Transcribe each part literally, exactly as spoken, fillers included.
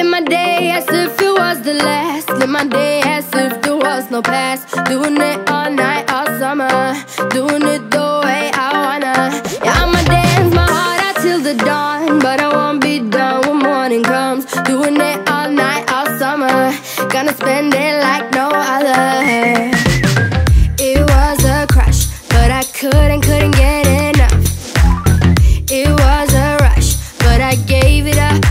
live my day as if it was the last. Live my day as if there was no past. Doing it all night, all summer. Doing it the way I wanna. Yeah, I'ma dance my heart out till the dawn, but I won't be done when morning comes. Doing it all night, all summer. Gonna spend it like no other. It was a crush, but I couldn't, couldn't get enough. It was a rush, but I gave it up.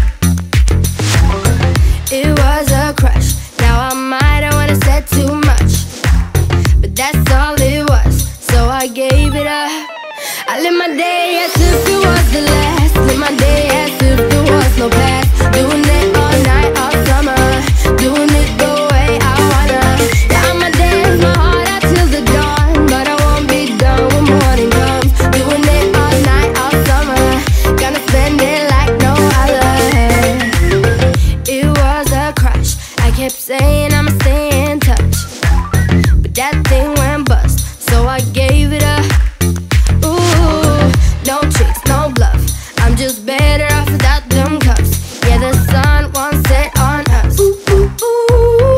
It was a crush, now I might have wanna said too much, but that's all it was, so I gave it up. I live my day as if it was the last. Live my day as if there was no past. Doing it all night, all summer. Doing it the way I wanna. Yeah, I'ma dance my heart out till the dawn, but I won't be done when morning comes. Doing it all night, all summer. Gonna spend it like no other. It was a crush, I kept saying I'ma stay in touch, but that thing went bust, so I gave it up. Ooh, no tricks, no bluff, I'm just better off without them cuffs. Yeah, the sun won't set on us. Ooh, ooh, ooh,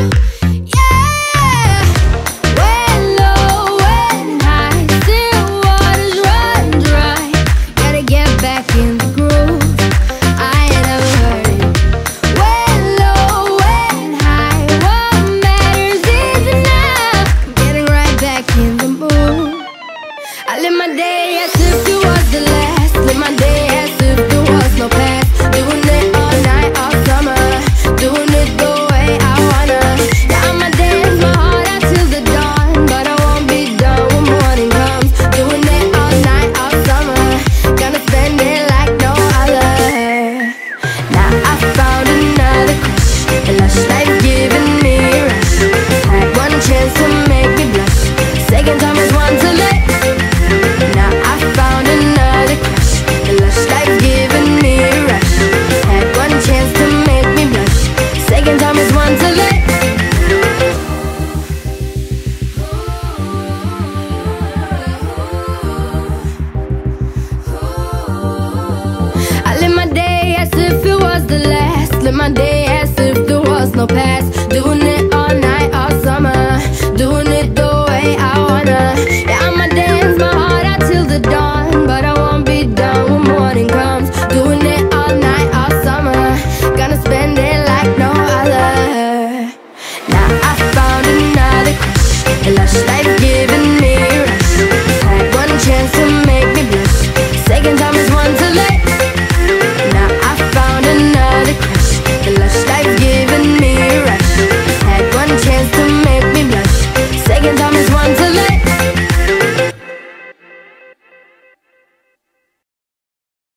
yeah. When low, when high, still waters run dry. Gotta get back in the groove, I ain't never heard it. When low, when high, what matters is enough. I'm getting right back in the mood. I live my day as if it was the last. Live my day as if there was no past. Doing it all night, all summer. Doing it the way I wanna. Yeah, I'ma dance my heart out till the dawn, but I won't be done when morning comes. Doing it all night, all summer. Gonna spend it like no other. Now I found another crush, a lush life giving me a rush. Had one chance to make me blush, second time is one to let. Now I found another crush, a lush life giving me a rush. Had one chance to make me blush, second time is one to let. I live my day as if it was the last. Live my day as if there was no past.